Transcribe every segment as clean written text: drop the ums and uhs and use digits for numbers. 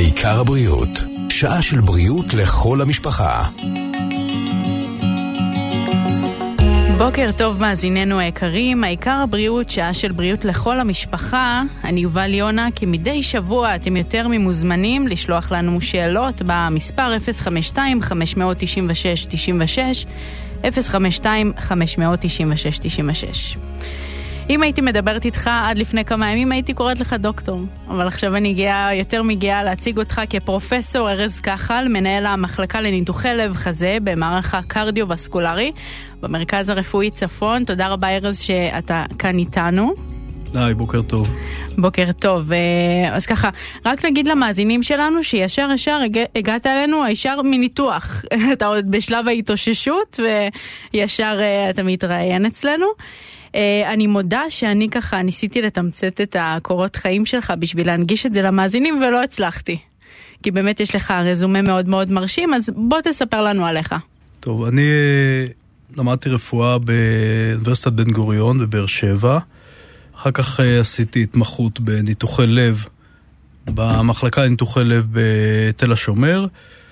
העיקר הבריאות, שעה של בריאות לכל המשפחה. בוקר טוב מאזיננו היקרים, העיקר הבריאות, שעה של בריאות לכל המשפחה. אני יובל יונה, כי מדי שבוע אתם יותר ממוזמנים לשלוח לנו שאלות במספר 052-596-96, 052-596-96. אם הייתי מדברת איתך עד לפני כמה ימים, הייתי קוראת לך דוקטור. אבל עכשיו אני יותר מגיעה להציג אותך כפרופסור ארז כחל, מנהל המחלקה לניתוחי לב חזה במערך הקרדיו-וסקולרי במרכז הרפואי צפון. תודה רבה ארז שאתה כאן איתנו. היי, בוקר טוב. בוקר טוב. אז ככה, רק נגיד למאזינים שלנו שישר הגעת אלינו הישר מניתוח. אתה עוד בשלב ההתאוששות וישר אתה מתראיין אצלנו. אני מודה שאני ככה ניסיתי לתמצת את הקורות חיים שלך בשביל להנגיש את זה למאזינים ולא הצלחתי. כי באמת יש לך רזומה מאוד מאוד מרשים, אז בוא תספר לנו עליך. טוב, אני למדתי רפואה באוניברסיטת בן גוריון בבאר שבע. אחר כך עשיתי התמחות בניתוחי לב במחלקה לניתוחי לב בתל השומר.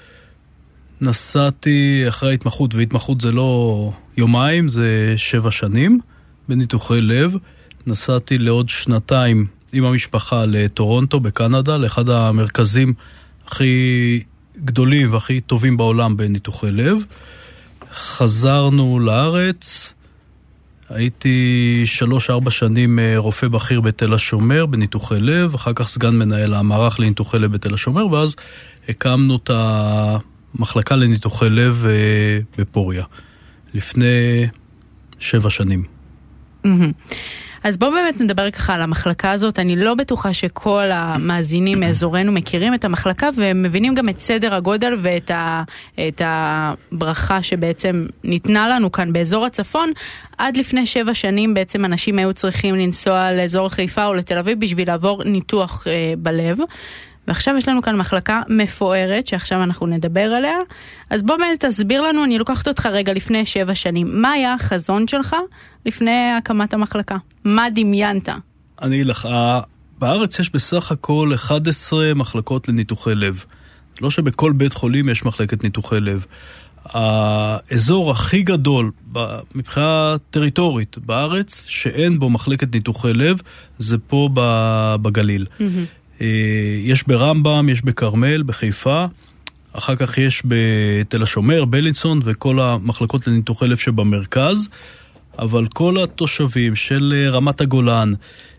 נסעתי אחרי התמחות, והתמחות זה לא יומיים, זה 7 שנים. בניתוחי לב, נסעתי לעוד 2 עם המשפחה לטורונטו בקנדה, לאחד המרכזים הכי גדולים והכי טובים בעולם בניתוחי לב. חזרנו לארץ, הייתי 3-4 שנים רופא בכיר בתל השומר בניתוחי לב, אחר כך סגן מנהל המערך לניתוחי לב בתל השומר, ואז הקמנו את המחלקה לניתוחי לב בפוריה, לפני 7 שנים. אז בואו באמת נדבר ככה על המחלקה הזאת. אני לא בטוחה שכל המאזינים מאזורנו מכירים את המחלקה ומבינים גם את סדר הגודל ואת הברכה שבעצם ניתנה לנו כאן באזור הצפון. עד לפני 7 שנים בעצם אנשים היו צריכים לנסוע לאזור חיפה או לתל אביב בשביל לעבור ניתוח בלב. ועכשיו יש לנו כאן מחלקה מפוארת שעכשיו אנחנו נדבר עליה. אז בוא באמת תסביר לנו, אני לוקחת אותך רגע לפני 7 שנים. מה היה החזון שלך לפני הקמת המחלקה? מה דמיינת? אני אגיד לך, בארץ יש בסך הכל 11 מחלקות לניתוחי לב. לא שבכל בית חולים יש מחלקת ניתוחי לב. האזור הכי גדול מבחינה טריטורית בארץ שאין בו מחלקת ניתוחי לב זה פה בגליל. יש ברמב"ם, יש בקרמל, בחיפה, אחר כך יש בתל השומר, בלינסון וכל המחלקות לניתוחי לב שבמרכז, אבל כל התושבים של רמת הגולן,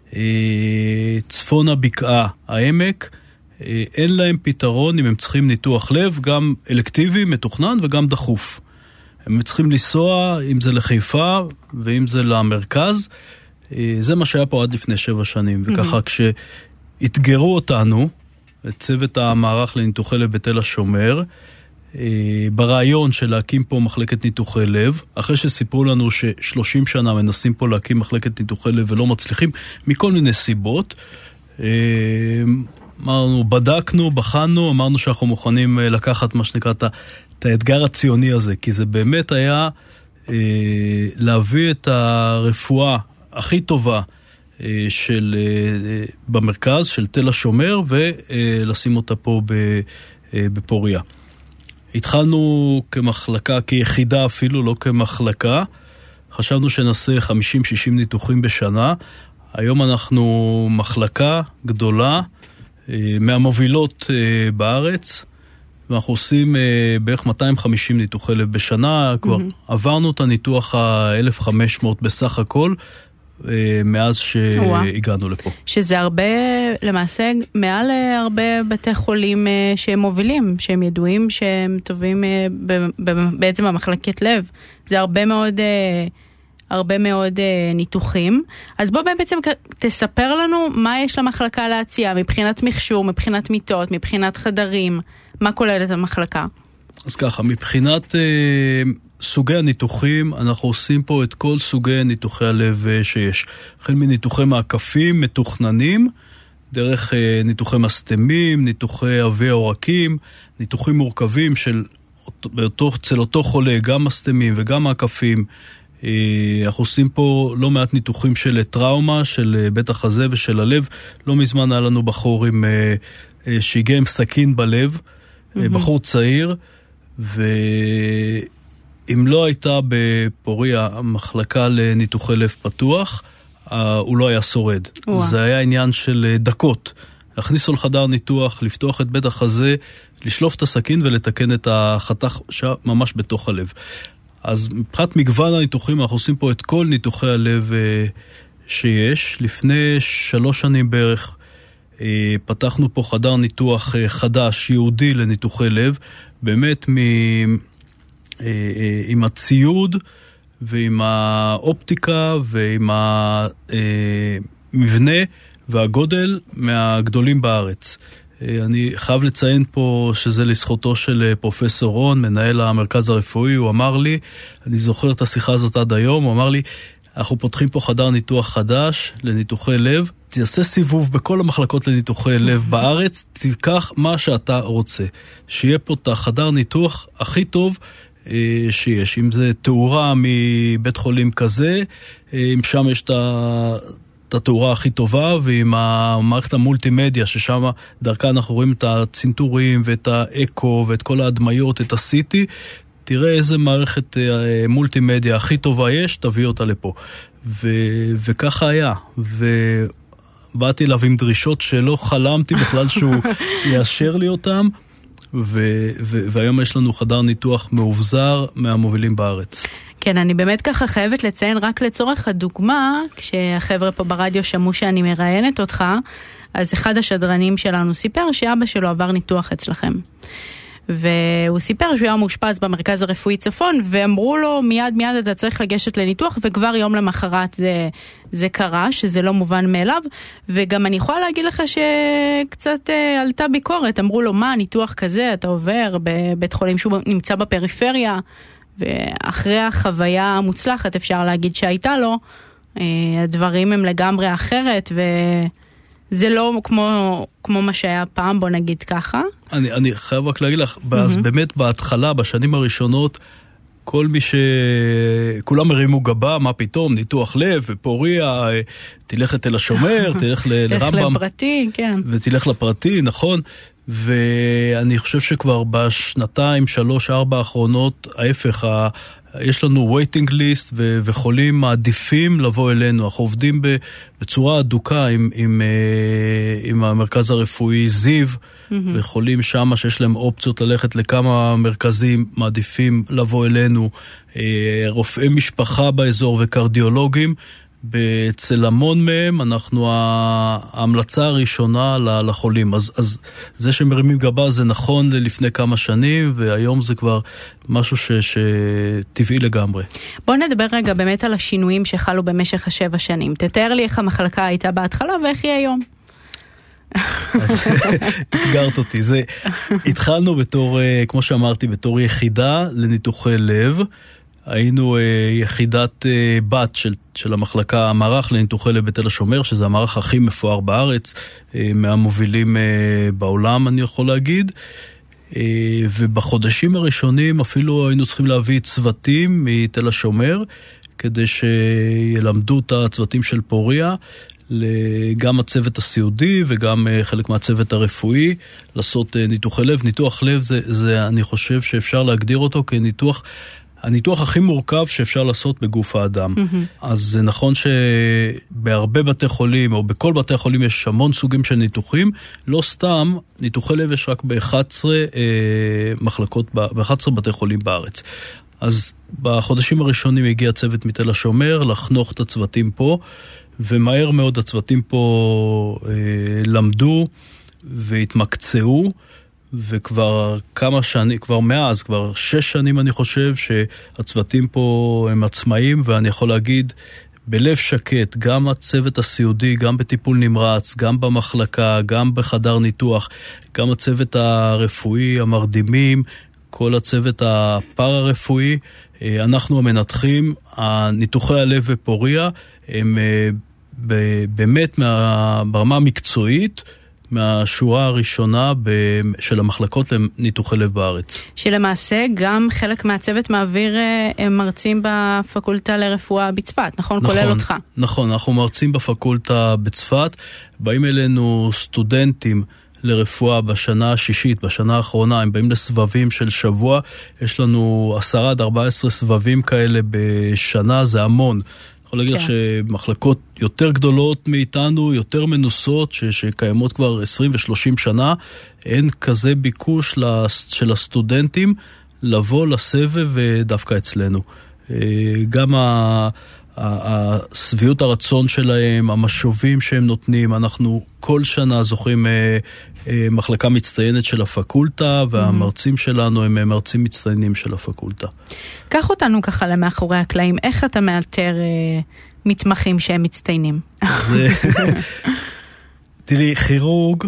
צפון הבקעה, העמק, אין להם פתרון אם הם צריכים ניתוח לב, גם אלקטיבי, מתוכנן וגם דחוף. הם צריכים לנסוע, אם זה לחיפה ואם זה למרכז. זה מה שהיה פה עד לפני 7 שנים, וככה התגרו אותנו, את צוות המערך לניתוחי לב בתל השומר, ברעיון של להקים פה מחלקת ניתוחי לב, אחרי שסיפרו לנו ש30 שנה מנסים פה להקים מחלקת ניתוחי לב ולא מצליחים, מכל מיני סיבות. אמרנו, בדקנו, בחנו, אמרנו שאנחנו מוכנים לקחת מה שנקרא את האתגר הציוני הזה, כי זה באמת היה להביא את הרפואה הכי טובה, במרכז של תל השומר ולשים אותה פה בפוריה. התחלנו כמחלקה, כיחידה אפילו, לא כמחלקה. חשבנו שנעשה 50-60 ניתוחים בשנה. היום אנחנו מחלקה גדולה, מהמובילות בארץ, ואנחנו עושים בערך 250 ניתוחי לב בשנה. כבר עברנו את הניתוח ה-1500 בסך הכל, מאז שהגענו לפה. שזה הרבה, למעשה, מעל הרבה בתי חולים שהם מובילים, שהם ידועים שהם טובים בעצם במחלקת לב. זה הרבה מאוד ניתוחים. אז בוא בעצם תספר לנו מה יש למחלקה להציע, מבחינת מכשור, מבחינת מיטות, מבחינת חדרים, מה כוללת המחלקה? אז ככה, מבחינת סוגי הניתוחים, אנחנו עושים פה את כל סוגי ניתוחי הלב שיש. החל מניתוחי מעקפים, מתוכננים, דרך ניתוחי מסתמים, ניתוחי אבי העורקים, ניתוחים מורכבים אצל אותו חולה, גם מסתמים וגם מעקפים. אנחנו עושים פה לא מעט ניתוחים של טראומה, של בית החזה ושל הלב. לא מזמן היה לנו בחור עם שהגיע עם סכין בלב, בחור צעיר, ואם לא הייתה בפוריה מחלקה לניתוחי לב פתוח, הוא לא היה שורד. זה היה עניין של דקות. להכניסו לחדר ניתוח, לפתוח את בית החזה, לשלוף את הסכין ולתקן את החתך ממש בתוך הלב. אז מבחינת מגוון הניתוחים, אנחנו עושים פה את כל ניתוחי הלב שיש. לפני 3 שנים בערך פתחנו פה חדר ניתוח חדש, יהודי לניתוחי לב, באמת עם הציוד ועם האופטיקה ועם המבנה והגודל מהגדולים בארץ. אני חייב לציין פה שזה לזכותו של פרופסור רון, מנהל המרכז הרפואי. הוא אמר לי, אני זוכר את השיחה הזאת עד היום, הוא אמר לי, אנחנו פותחים פה חדר ניתוח חדש לניתוחי לב, תעשה סיבוב בכל המחלקות לניתוחי לב בארץ, תיקח מה שאתה רוצה. שיהיה פה את החדר ניתוח הכי טוב שיש. אם זה תאורה מבית חולים כזה, אם שם יש את התאורה הכי טובה, ועם המערכת המולטימדיה, ששם דרכה אנחנו רואים את הצינטורים ואת האקו ואת כל ההדמיות, את הסיטי, תראה איזה מערכת מולטימדיה הכי טובה יש, תביא אותה לפה. וככה היה. ובאתי אליו עם דרישות שלא חלמתי בכלל שהוא יאשר לי אותם, והיום יש לנו חדר ניתוח מאובזר מהמובילים בארץ. כן, אני באמת ככה חייבת לציין רק לצורך הדוגמה, כשהחבר'ה פה ברדיו שמעו שאני מראיינת אותך, אז אחד השדרנים שלנו סיפר שאבא שלו עבר ניתוח אצלכם. והוא סיפר שהוא היה מאושפז במרכז הרפואי צפון, ואמרו לו מיד אתה צריך לגשת לניתוח, וכבר יום למחרת זה קרה, שזה לא מובן מאליו. וגם אני יכולה להגיד לך שקצת עלתה ביקורת, אמרו לו, מה, ניתוח כזה, אתה עובר בבית חולים שהוא נמצא בפריפריה, ואחרי החוויה המוצלחת אפשר להגיד שהייתה לו, הדברים הם לגמרי אחרת, וזה לא כמו מה שהיה פעם, בוא נגיד ככה. אני חייב רק להגיד לך, אז באמת בהתחלה, בשנים הראשונות, כל מי כולם הרימו גבה, מה פתאום, ניתוח לב ופוריה, תלך לתל השומר, תלך לרמב"ם. לפרטי, כן. ותלך לפרטי, נכון. ואני חושב שכבר בשנתיים, 3, 4 האחרונות, ההפך, יש לנו waiting list וחולים מעדיפים לבוא אלינו. אנחנו עובדים בצורה אדוקה עם המרכז הרפואי זיו, וחולים שם שיש להם אופציות ללכת לכמה מרכזים, מעדיפים לבוא אלינו. רופאי משפחה באזור וקרדיולוגים, אצל המון מהם אנחנו ההמלצה הראשונה לחולים. אז זה שמרימים גבה זה נכון לפני כמה שנים, והיום זה כבר משהו שטבעי לגמרי. בוא נדבר רגע באמת על השינויים שחלו במשך 7 שנים. תתאר לי איך המחלקה הייתה בהתחלה ואיך היא היום. אז התגרת אותי. התחלנו בתור, כמו שאמרתי, בתור יחידה לניתוחי לב. היינו יחידת בת של המחלקה, המערך לניתוחי לב בתל השומר, שזה המערך הכי מפואר בארץ, מהמובילים בעולם, אני יכול להגיד. ובחודשים הראשונים אפילו היינו צריכים להביא צוותים מתל השומר, כדי שילמדו את הצוותים של פוריה, גם הצוות הסיעודי וגם חלק מהצוות הרפואי, לעשות ניתוחי לב. ניתוח לב זה אני חושב שאפשר להגדיר אותו הניתוח הכי מורכב שאפשר לעשות בגוף האדם. אז זה נכון שבהרבה בתי חולים, או בכל בתי חולים יש המון סוגים של ניתוחים, לא סתם, ניתוחי לב יש רק ב-11 מחלקות, ב-11 בתי חולים בארץ. אז בחודשים הראשונים הגיע צוות מתל השומר לחנוך את הצוותים פה, ומהר מאוד הצוותים פה למדו והתמקצעו, וכבר כמה שנים, כבר 6 שנים אני חושב שהצוותים פה הם עצמאיים, ואני יכול להגיד בלב שקט, גם הצוות הסיעודי, גם בטיפול נמרץ, גם במחלקה, גם בחדר ניתוח, גם הצוות הרפואי, המרדימים, כל הצוות הפארה-רפואי, אנחנו המנתחים, הניתוחי הלב ופוריה, הם באמת ברמה המקצועית, מהשורה הראשונה של המחלקות לניתוחי לב בארץ. שלמעשה גם חלק מהצוות מעביר מרצים בפקולטה לרפואה בצפת, נכון? כולל אותך. נכון, אנחנו מרצים בפקולטה בצפת, באים אלינו סטודנטים לרפואה בשנה השישית, בשנה האחרונה, הם באים לסבבים של שבוע, יש לנו 10-14 סבבים כאלה בשנה, זה המון. אני יכול להגיד לך שמחלקות יותר גדולות מאיתנו, יותר מנוסות, שקיימות כבר 20 ו-30 שנה, אין כזה ביקוש של הסטודנטים לבוא לסבב דווקא אצלנו. גם הסביעות הרצון שלהם, המשובים שהם נותנים, אנחנו כל שנה זוכים מחלקה מצטיינת של הפקולטה, והמרצים שלנו הם מרצים מצטיינים של הפקולטה. קח אותנו ככה למאחורי הקלעים, איך אתה מאלתר מתמחים שהם מצטיינים? תראי, כירורג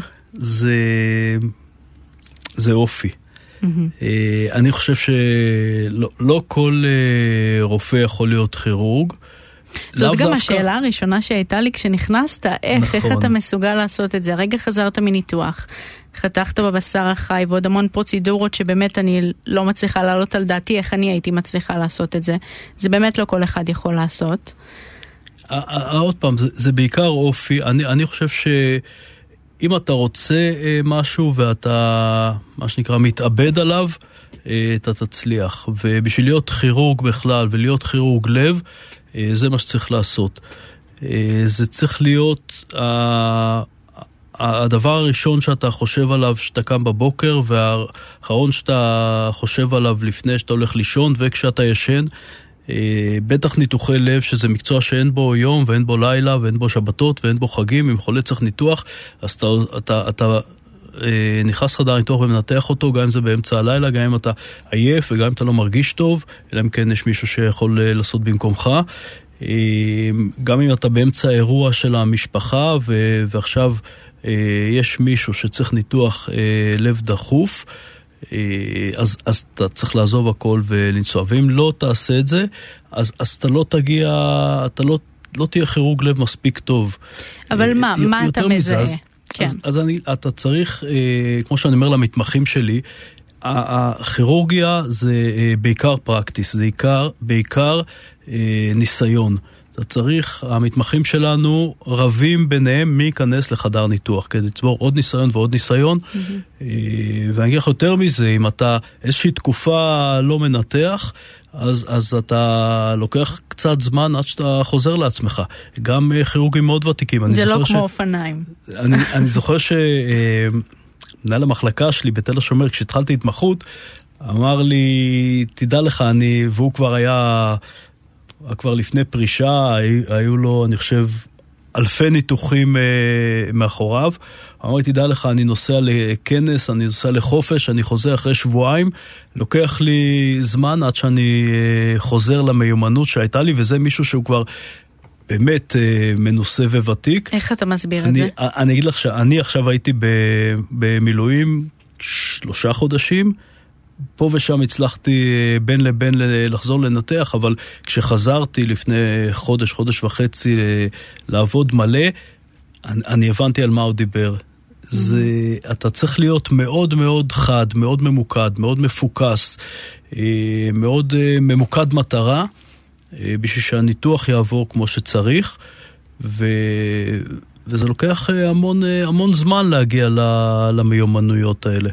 זה אופי. אני חושב שלא כל רופא יכול להיות כירורג. זאת גם השאלה הראשונה שהייתה לי כשנכנסת, איך אתה מסוגל לעשות את זה? הרגע חזרת מניתוח, חתכת בבשר החי ועוד המון פרוצדורות שבאמת אני לא מצליחה לעלות על דעתי איך אני הייתי מצליחה לעשות את זה. זה באמת לא כל אחד יכול לעשות. עוד פעם, זה בעיקר אופי. אני חושב שאם אתה רוצה משהו ואתה, מה שנקרא, מתאבד עליו, אתה תצליח. ובשביל להיות כירורג בכלל ולהיות כירורג לב, זה מה שצריך לעשות. זה צריך להיות הדבר הראשון שאתה חושב עליו שאתה קם בבוקר, והאחרון שאתה חושב עליו לפני שאתה הולך לישון וכשאתה ישן. בטח ניתוחי לב, שזה מקצוע שאין בו יום ואין בו לילה ואין בו שבתות ואין בו חגים. אם חולה צריך ניתוח, אז אתה נכנס חדר ניתוח ומנתח אותו, גם אם זה באמצע הלילה, גם אם אתה עייף וגם אם אתה לא מרגיש טוב, אלא אם כן יש מישהו שיכול לעשות במקומך. גם אם אתה באמצע האירוע של המשפחה ועכשיו יש מישהו שצריך ניתוח לב דחוף, אז אתה צריך לעזוב הכל ולנסוע. ואם לא תעשה את זה, אז אתה לא תגיע, אתה לא תהיה כירורג לב מספיק טוב. אבל מה אתה מזהה? אז אתה צריך, כמו שאני אומר למתמחים שלי, הכירורגיה זה בעיקר פרקטיס, זה בעיקר ניסיון. אתה צריך, המתמחים שלנו רבים ביניהם מי ייכנס לחדר ניתוח, כדי לצבור עוד ניסיון ועוד ניסיון. ואני אגיד לך יותר מזה, אם אתה איזושהי תקופה לא מנתח, אז אתה לוקח קצת זמן עד שאתה חוזר לעצמך. גם כירורגים מאוד ותיקים. זה לא כמו אופניים. אני זוכר מנהל המחלקה שלי בתל השומר, כשהתחלתי התמחות, אמר לי, תדע לך, והוא כבר היה כבר לפני פרישה, היו לו, אני חושב, אלפי ניתוחים מאחוריו. אמר לי, תדע לך, אני נוסע לכנס, אני נוסע לחופש, אני חוזר אחרי שבועיים, לוקח לי זמן עד שאני חוזר למיומנות שהייתה לי, וזה מישהו שהוא כבר באמת מנוסה וותיק. איך אתה מסביר את זה? אני אגיד לך שאני עכשיו הייתי במילואים 3 חודשים, פה ושם הצלחתי בין לבין לחזור לנתח, אבל כשחזרתי לפני חודש וחצי לעבוד מלא, אני הבנתי על מה הוא דיבר. אתה צריך להיות מאוד מאוד חד, מאוד ממוקד, מאוד מפוקס, מאוד ממוקד מטרה, בשביל שהניתוח יעבור כמו שצריך, וזה לוקח המון זמן להגיע למיומנויות האלה.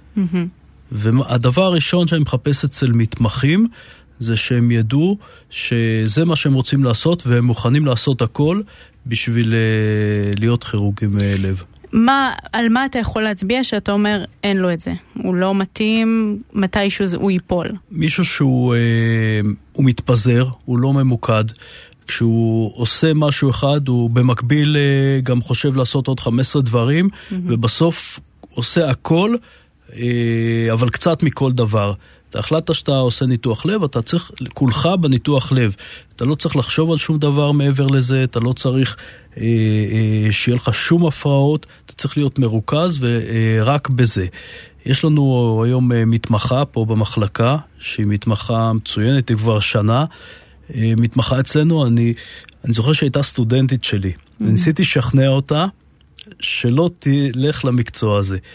והדבר הראשון שאני מחפש אצל מתמחים, זה שהם ידעו שזה מה שהם רוצים לעשות, והם מוכנים לעשות הכל בשביל להיות כירורגים לב. על מה אתה יכול להצביע שאתה אומר אין לו את זה? הוא לא מתאים, מתישהו הוא ייפול? מישהו שהוא מתפזר, הוא לא ממוקד. כשהוא עושה משהו אחד, הוא במקביל גם חושב לעשות עוד 15 דברים, ובסוף עושה הכל, אבל קצת מכל דבר. אתה החלטת שאתה עושה ניתוח לב, אתה צריך כולך בניתוח לב. אתה לא צריך לחשוב על שום דבר מעבר לזה, אתה לא צריך שיהיה לך שום הפרעות, אתה צריך להיות מרוכז ורק בזה. יש לנו היום מתמחה פה במחלקה, שהיא מתמחה מצוינת, היא כבר שנה. מתמחה אצלנו, אני זוכר שהייתה סטודנטית שלי. ניסיתי לשכנע אותה שלא תלך למקצוע הזה.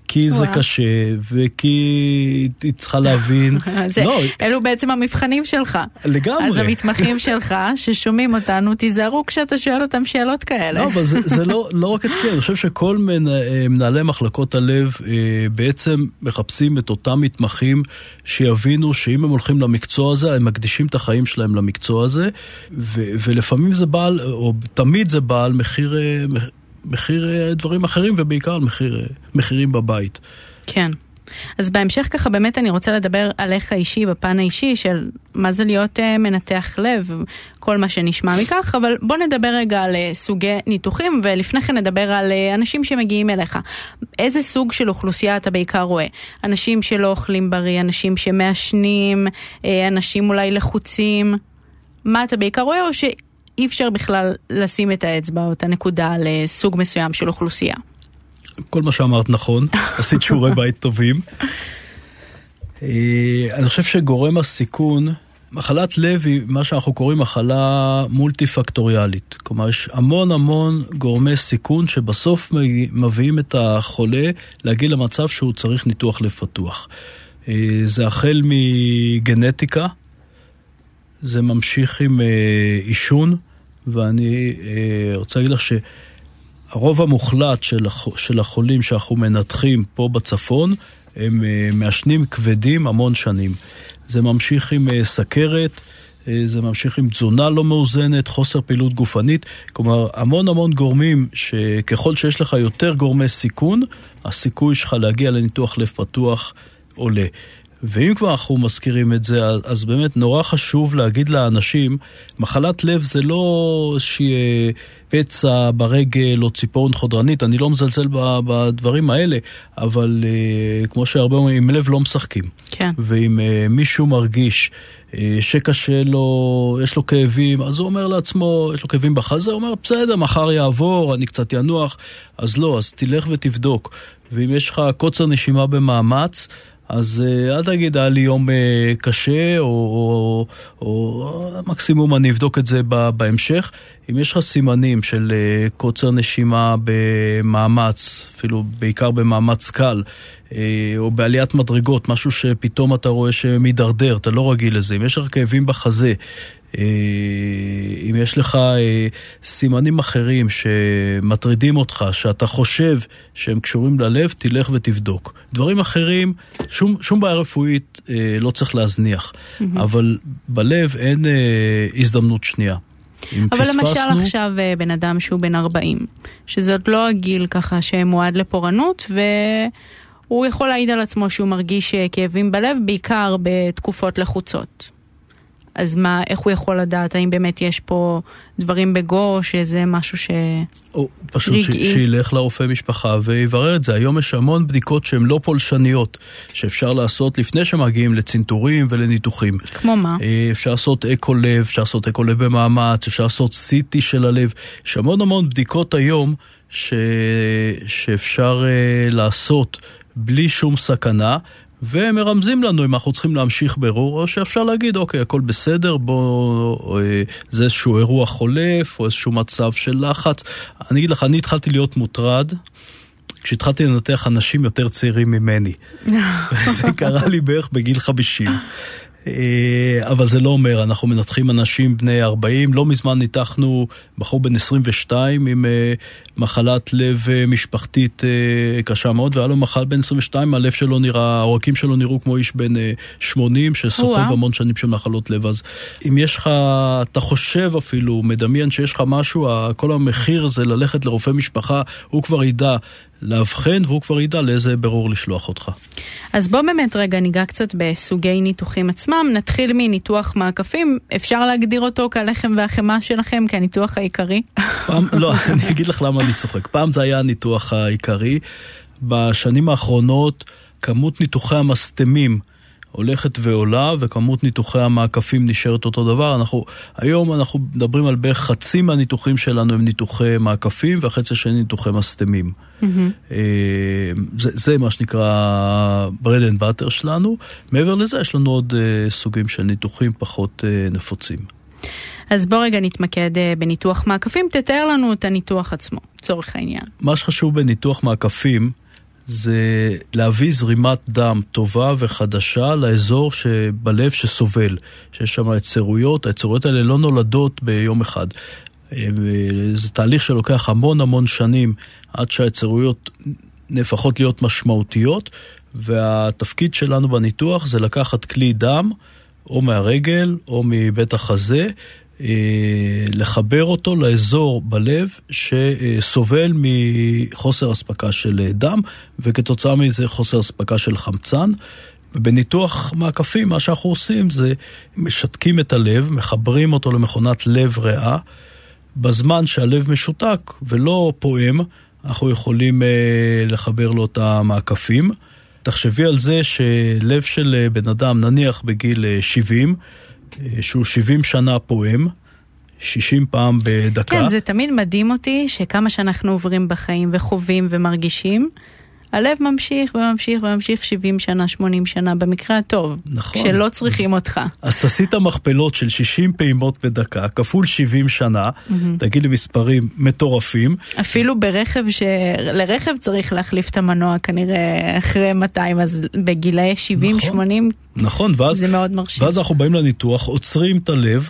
כי זה קשה, וכי היא צריכה להבין. אלו בעצם המבחנים שלך. לגמרי. אז המתמחים שלך, ששומעים אותנו, תיזהרו כשאתה שואל אותם שאלות כאלה. לא, אבל זה לא רק אצלי, אני חושב שכל מנהלי מחלקות הלב בעצם מחפשים את אותם מתמחים שיבינו שאם הם הולכים למקצוע הזה, הם מקדישים את החיים שלהם למקצוע הזה, ולפעמים זה בעל, או תמיד זה בעל מחיר דברים אחרים, ובעיקר על מחירים בבית. כן. אז בהמשך ככה באמת אני רוצה לדבר עליך אישי, בפן האישי של מה זה להיות מנתח לב, כל מה שנשמע מכך, אבל בוא נדבר רגע על סוגי ניתוחים, ולפני כן נדבר על אנשים שמגיעים אליך. איזה סוג של אוכלוסייה אתה בעיקר רואה? אנשים שלא אוכלים בריא, אנשים שמעשנים, אנשים אולי לחוצים, מה אתה בעיקר רואה, או שאי אפשר בכלל לשים את האצבע או את הנקודה לסוג מסוים של אוכלוסייה? כל מה שאמרת נכון, עשית שיעורי בית טובים. אני חושב שגורם הסיכון, מחלת לב היא מה שאנחנו קוראים מחלה מולטי-פקטוריאלית. כלומר, יש המון גורמי סיכון שבסוף מביאים את החולה להגיע למצב שהוא צריך ניתוח לב פתוח. זה החל מגנטיקה, זה ממשיך עם עישון, ואני רוצה להגיד לך הרוב המוחלט של החולים שאנחנו מנתחים פה בצפון, הם מעשנים כבדים המון שנים. זה ממשיך עם סכרת, זה ממשיך עם תזונה לא מאוזנת, חוסר פעילות גופנית, כלומר המון גורמים שככל שיש לך יותר גורמי סיכון, הסיכוי שלך להגיע לניתוח לב פתוח עולה. ואם כבר אנחנו מזכירים את זה, אז באמת נורא חשוב להגיד לאנשים, מחלת לב זה לא איזושהי פצע ברגל או ציפורן חודרנית, אני לא מזלזל בדברים האלה, אבל כמו שהרבה אומרים, עם לב לא משחקים. כן. ואם מישהו מרגיש שקשה לו, יש לו כאבים, אז הוא אומר לעצמו, יש לו כאבים בחזה, הוא אומר, בסדר, מחר יעבור, אני קצת ינוח, אז לא, אז תלך ותבדוק. ואם יש לך קוצר נשימה במאמץ, אז אל תגיד, היה לי יום קשה, או מקסימום אני אבדוק את זה בהמשך. אם יש לך סימנים של קוצר נשימה במאמץ, אפילו בעיקר במאמץ קל, או בעליית מדרגות, משהו שפתאום אתה רואה שמדרדר, אתה לא רגיל לזה. אם יש לך כאבים בחזה, אם יש לך סימנים אחרים שמטרידים אותך, שאתה חושב שהם קשורים ללב, תלך ותבדוק. דברים אחרים, שום בעיה רפואית לא צריך להזניח, אבל בלב אין הזדמנות שנייה. אבל למשל עכשיו בן אדם שהוא בן 40, שזאת לא הגיל ככה שמועד לפורענות, והוא יכול להעיד על עצמו שהוא מרגיש כאבים בלב, בעיקר בתקופות לחוצות. אז מה, איך הוא יכול לדעת? האם באמת יש פה דברים בגו, שזה משהו או פשוט שילך לרופא משפחה ויברר את זה. היום יש המון בדיקות שהן לא פולשניות, שאפשר לעשות לפני שמגיעים לצנתורים ולניתוחים. כמו מה? אפשר לעשות אקו לב, אפשר לעשות אקו לב במאמץ, אפשר לעשות CT של הלב. יש המון בדיקות היום שאפשר לעשות בלי שום סכנה, ומרמזים לנו אם אנחנו צריכים להמשיך ברור, או שאפשר להגיד, אוקיי, הכל בסדר, זה איזשהו אירוע חולף, או איזשהו מצב של לחץ. אני אגיד לך, אני התחלתי להיות מוטרד, כשהתחלתי לנתח אנשים יותר צעירים ממני. זה קרה לי בערך בגיל 50. אבל זה לא אומר, אנחנו מנתחים אנשים בני 40, לא מזמן ניתחנו בחור בן 22 עם מחלת לב משפחתית קשה מאוד, והיה לו מחל בן 22, הלב שלו נראה, העורקים שלו נראו כמו איש בן 80, שסוחב המון שנים של מחלות לב. אז אם יש לך, אתה חושב אפילו, מדמיין שיש לך משהו, כל המחיר זה ללכת לרופא משפחה, הוא כבר ידע להבחן, והוא כבר ידע לאיזה ברור לשלוח אותך. אז בוא באמת רגע ניגע קצת בסוגי ניתוחים עצמם. נתחיל מניתוח מעקפים. אפשר להגדיר אותו כלחם והחמה שלכם, כניתוח העיקרי? לא, אני אגיד לך למה אני צוחק. פעם זה היה הניתוח העיקרי. בשנים האחרונות כמות ניתוחי המסתמים הולכת ועולה, וכמות ניתוחי המעקפים נשארת אותו דבר. היום אנחנו מדברים על בערך חצי מהניתוחים שלנו הם ניתוחי מעקפים, והחצי השני ניתוחי מסתמים. זה מה שנקרא bread and butter שלנו. מעבר לזה יש לנו עוד סוגים של ניתוחים פחות נפוצים. אז בוא רגע נתמקד בניתוח מעקפים, תתאר לנו את הניתוח עצמו, צורך העניין. מה שחשוב בניתוח מעקפים, זה להביא זרימת דם טובה וחדשה לאזור בלב שסובל, שיש שם היצרויות, היצרויות האלה לא נולדות ביום אחד. זה תהליך שלוקח המון שנים עד שהיצרויות נהפכות להיות משמעותיות, והתפקיד שלנו בניתוח זה לקחת כלי דם, או מהרגל או מבית החזה, לחבר אותו לאזור בלב שסובל מחוסר הספקה של דם, וכתוצאה מזה חוסר הספקה של חמצן. ובניתוח מעקפים מה שאנחנו עושים זה משתקים את הלב, מחברים אותו למכונת לב ריאה, בזמן שהלב משותק ולא פועם, אנחנו יכולים לחבר לו את המעקפים. תחשבי על זה שלב של בן אדם, נניח בגיל 70, שהוא 70 שנה פועם, 60 פעם בדקה. כן, זה תמיד מדהים אותי שכמה שאנחנו עוברים בחיים וחווים ומרגישים, הלב ממשיך וממשיך וממשיך 70 שנה, 80 שנה, במקרה הטוב, נכון. כשלא צריכים אותך. אז תעשית מכפלות של 60 פעימות בדקה, כפול 70 שנה, תגיד לי מספרים מטורפים. אפילו ברכב לרכב צריך להחליף את המנוע, כנראה אחרי 200, אז בגילאי 70, נכון, 80, נכון, זה מאוד מרשים. ואז אנחנו באים לניתוח, עוצרים את הלב,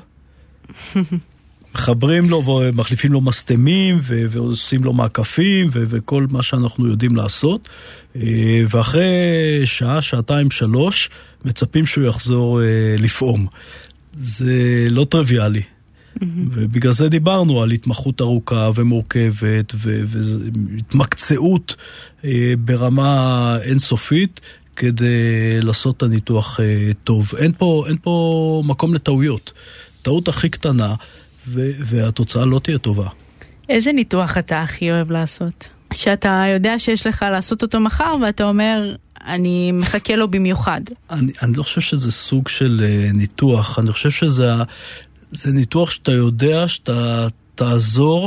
מחברים לו ומחליפים לו מסתמים ועושים לו מעקפים וכל מה שאנחנו יודעים לעשות, ואחרי שעה, שעתיים, 3 מצפים שהוא יחזור לפעום. זה לא טריוויאלי. ובגלל זה דיברנו על התמחות ארוכה ומורכבת והתמקצעות ברמה אינסופית כדי לעשות את הניתוח טוב. אין פה מקום לטעויות. טעות הכי קטנה והתוצאה לא תהיה טובה. איזה ניתוח אתה הכי אוהב לעשות? שאתה יודע שיש לך לעשות אותו מחר ואתה אומר, אני מחכה לו במיוחד. אני לא חושב שזה סוג של ניתוח, אני חושב שזה ניתוח שאתה יודע שאתה תעזור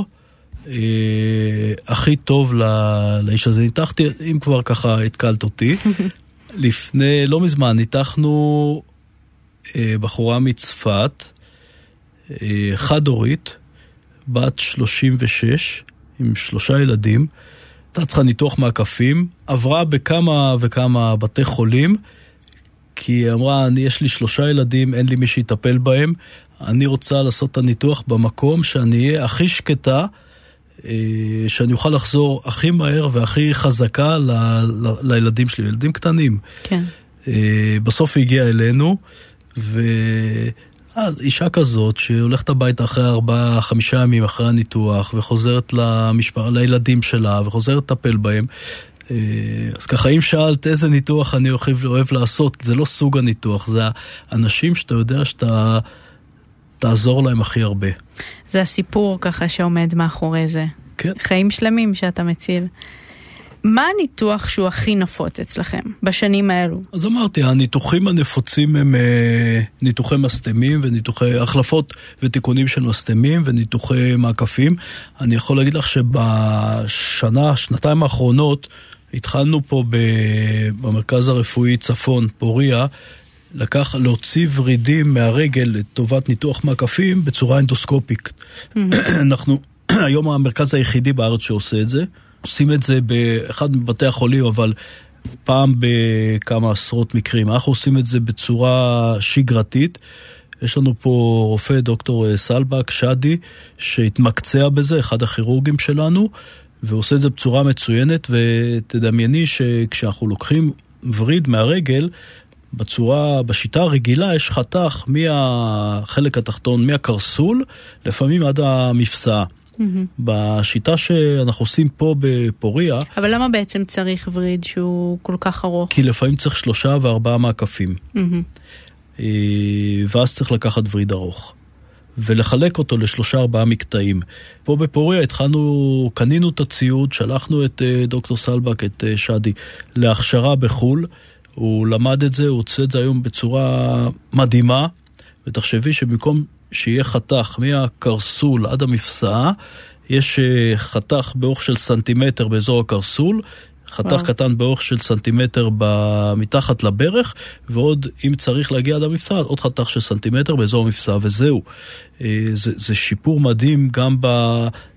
הכי טוב לאיש הזה. ניתחתי, אם כבר ככה התקלת אותי, לפני, לא מזמן, ניתחנו בחורה מצפת, חד-הורית, בת 36, עם 3 ילדים, הייתה צריכה ניתוח מעקפים, עברה בכמה וכמה בתי חולים, כי היא אמרה, יש לי 3 ילדים, אין לי מי שיטפל בהם, אני רוצה לעשות את הניתוח במקום שאני אהיה הכי שקטה, שאני אוכל לחזור הכי מהר והכי חזקה לילדים שלי, ילדים קטנים. כן. בסוף היא הגיעה אלינו, אישה כזאת שהולכת הביתה אחרי 4-5 ימים אחרי הניתוח וחוזרת לילדים שלה וחוזרת לטפל בהם. אז ככה אם שאלת איזה ניתוח אני אוהב לעשות, זה לא סוג הניתוח, זה האנשים שאתה יודע שאתה תעזור להם הכי הרבה. זה הסיפור ככה שעומד מאחורי זה. כן. חיים שלמים שאתה מציל. מה הניתוח שהוא הכי נפוץ אצלכם בשנים האלו? אז אמרתי, הניתוחים הנפוצים הם ניתוחי מסתמים וניתוחי החלפות ותיקונים של מסתמים וניתוחי מעקפים. אני יכול להגיד לך שנתיים האחרונות, התחלנו פה במרכז הרפואי צפון, פוריה, להוציא ורידים מהרגל לטובת ניתוח מעקפים בצורה אנדוסקופית. אנחנו היום המרכז היחידי בארץ שעושה את זה. עושים את זה באחד מבתי החולים, אבל פעם בכמה עשרות מקרים. אנחנו עושים את זה בצורה שגרתית. יש לנו פה רופא דוקטור סלבק, שדי, שהתמקצע בזה, אחד הכירורגים שלנו, ועושה את זה בצורה מצוינת, ותדמייני שכשאנחנו לוקחים וריד מהרגל, בשיטה הרגילה יש חתך מהחלק התחתון, מהקרסול, לפעמים עד המפסעה. בשיטה שאנחנו עושים פה בפוריה. אבל למה בעצם צריך וריד שהוא כל כך ארוך? כי לפעמים צריך 3 ו4 מעקפים. ואז צריך לקחת וריד ארוך. ולחלק אותו ל3-4 מקטעים. פה בפוריה קנינו את הציוד, שלחנו את דוקטור סלבק, את שדי, להכשרה בחול. הוא למד את זה, הוא עושה את זה היום בצורה מדהימה, ותחשבי שבמקום שיהיה חתך מהקרסול עד המפסעה, יש חתך באורך של סנטימטר באזור הקרסול, חתך קטן באורך של סנטימטר מתחת לברך, ועוד, אם צריך להגיע עד המפסעה, עוד חתך של סנטימטר באזור המפסעה, וזהו. זה שיפור מדהים גם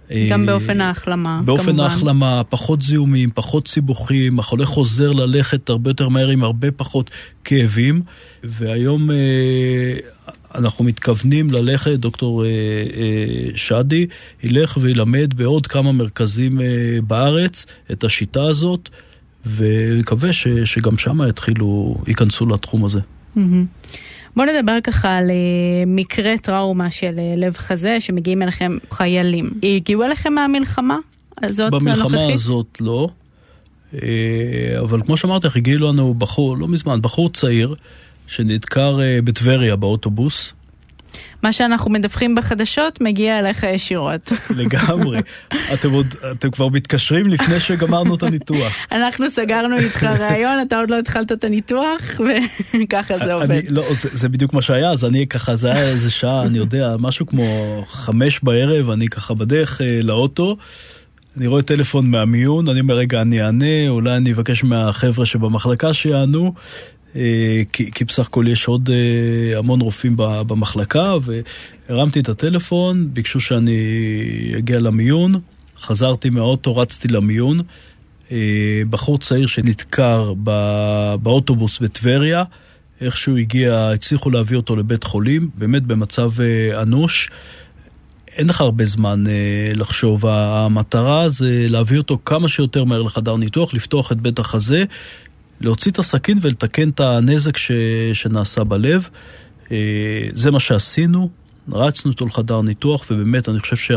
גם באופן ההחלמה. באופן ההחלמה, פחות זיהומים, פחות סיבוכים, החולה חוזר ללכת הרבה יותר מהר עם הרבה פחות כאבים, והיום אנחנו מתכוונים ללכת, דוקטור שדי ילך וילמד בעוד כמה מרכזים בארץ את השיטה הזאת, ומקווה שגם שם ייכנסו לתחום הזה. בואו נדבר ככה על מקרה טראומה של לב חזה שמגיעים אליכם חיילים. הגיעו אליכם מהמלחמה הזאת הנוכחית? במלחמה הזאת לא, אבל כמו שאמרתי, הגיעו לנו בחור, לא מזמן, בחור צעיר שנדקר בטבריה באוטובוס. מה שאנחנו מדווחים בחדשות מגיע אליך ישירות. לגמרי. אתם כבר מתקשרים לפני שגמרנו את הניתוח. אנחנו סגרנו איתך רעיון, אתה עוד לא התחלת את הניתוח, וככה זה עובד. לא, זה בדיוק מה שהיה, אז אני ככה, זה היה איזה שעה, אני יודע, משהו כמו 5 בערב, אני ככה בדרך לאוטו, אני רואה טלפון מהמיון, אני אומר, רגע, אני אענה, אולי אני אבקש מהחבר'ה שבמחלקה שיענו, כי בסך הכל יש עוד המון רופאים במחלקה, והרמתי את הטלפון, ביקשו שאני אגיע למיון, חזרתי מהאוטו, רצתי למיון, בחור צעיר שנתקר באוטובוס בטבריה, איכשהו הגיע, הצליחו להביא אותו לבית חולים, באמת במצב אנוש, אין לך הרבה זמן לחשוב, המטרה זה להביא אותו כמה שיותר מהר לחדר ניתוח, לפתוח את בית החזה, להוציא את הסכין ולתקן את הנזק שנעשה בלב. זה מה שעשינו, רצנו אותו לחדר ניתוח, ובאמת אני חושב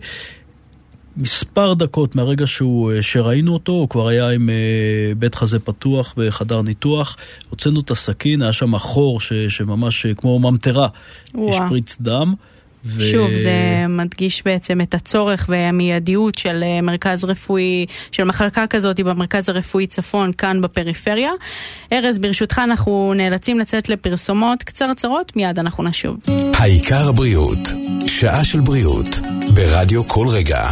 מספר דקות מהרגע שראינו אותו, הוא כבר היה עם בית חזה פתוח בחדר ניתוח, הוצאנו את הסכין, היה שם חור שממש כמו ממטרה, השפריץ דם. שוב, זה מדגיש בעצם את הצורך והמיידיות של מרכז רפואי, של מחלקה כזאת במרכז הרפואי צפון, כאן בפריפריה. ארז, ברשותך אנחנו נאלצים לצאת לפרסומות קצרצרות, מיד אנחנו נשוב. העיקר הבריאות, שעה של בריאות, ברדיו כל רגע.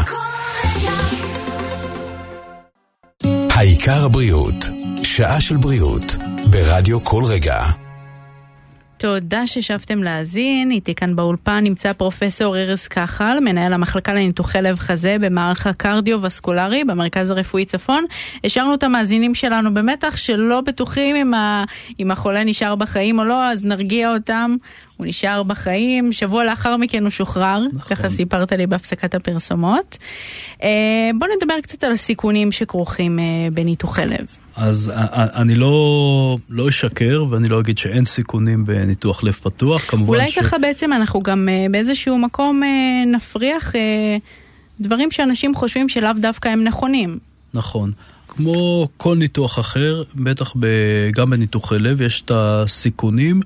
העיקר הבריאות, שעה של בריאות, ברדיו כל רגע. תודה ששבתם להאזין, איתי כאן באולפן נמצא פרופסור ארז כחל, מנהל המחלקה לניתוחי לב חזה במערך הקרדיו-וסקולרי במרכז הרפואי צפון. השארנו את המאזינים שלנו במתח שלא בטוחים אם החולה נשאר בחיים או לא, אז נרגיע אותם, הוא נשאר בחיים, שבוע לאחר מכן הוא שוחרר, נכון. ככה סיפרת לי בהפסקת הפרסומות. בוא נדבר קצת על הסיכונים שכרוכים בניתוחי לב. אז אני לא אשקר ואני לא אגיד שאין סיכונים בניתוח לב פתוח, כמובן אולי ככה בעצם אנחנו גם באיזשהו מקום נפריח דברים שאנשים חושבים שלאו דווקא הם נכונים. נכון. כמו כל ניתוח אחר, בטח גם בניתוחי לב יש את הסיכונים,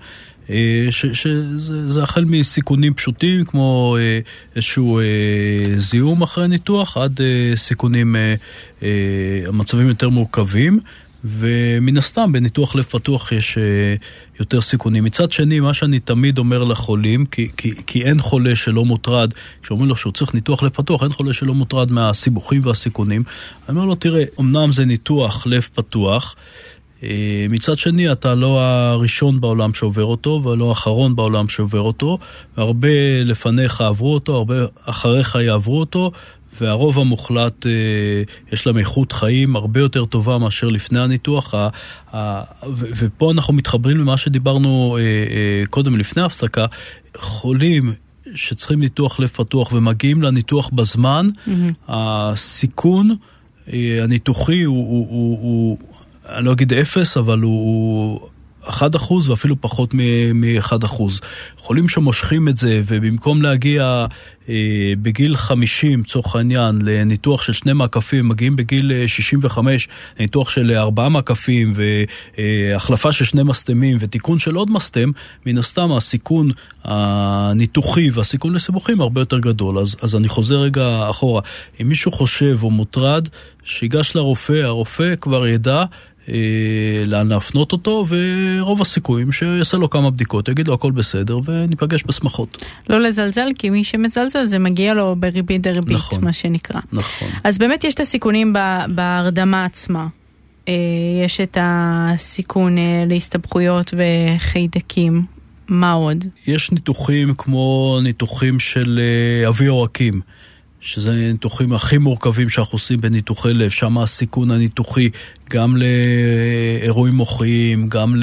שזה החל מסיכונים פשוטים כמו איזשהו זיהום אחרי ניתוח עד סיכונים מצבים יותר מורכבים, ומן הסתם בניתוח לב פתוח יש יותר סיכונים. מצד שני, מה שאני תמיד אומר לחולים, כי אין חולה שלא מוטרד, כשאומרים לו שהוא צריך ניתוח לב פתוח, אין חולה שלא מוטרד מהסיבוכים והסיכונים. אני אומר לו, תראה, אמנם זה ניתוח לב פתוח, מצד שני אתה לא הראשון בעולם שעובר אותו ולא האחרון בעולם שעובר אותו, הרבה לפניך עברו אותו, הרבה אחריך יעברו אותו, והרוב המוחלט יש להם איכות חיים הרבה יותר טובה מאשר לפני הניתוח, ופה אנחנו מתחברים למה שדיברנו קודם לפני ההפסקה, חולים שצריכים ניתוח לב פתוח ומגיעים לניתוח בזמן, הסיכון הניתוחי הוא אני לא אגיד 0, אבל הוא 1% ואפילו פחות מ1%. חולים שמושכים את זה, ובמקום להגיע בגיל 50, צורך העניין, לניתוח של 2 מעקפים, מגיעים בגיל 65, ניתוח של 4 מעקפים, והחלפה של 2 מסתמים, ותיקון של עוד מסתם, מן הסתם הסיכון הניתוחי והסיכון לסיבוכים הרבה יותר גדול. אז אני חוזר רגע אחורה. אם מישהו חושב או מוטרד, שיגש לרופא, הרופא כבר ידע לאן להפנות אותו, ורוב הסיכויים שיעשה לו כמה בדיקות, יגיד לו הכל בסדר וניפגש בשמחות. לא לזלזל, כי מי שמזלזל זה מגיע לו בריבית דריבית, נכון, מה שנקרא. נכון. אז באמת יש את הסיכונים בהרדמה עצמה. יש את הסיכון להסתבכויות וחיידקים. מה עוד? יש ניתוחים כמו ניתוחים של אבי עורקים, שזה ניתוחים הכי מורכבים שאנחנו עושים בניתוחי לב, שם הסיכון הניתוחי גם לאירועים מוחיים, גם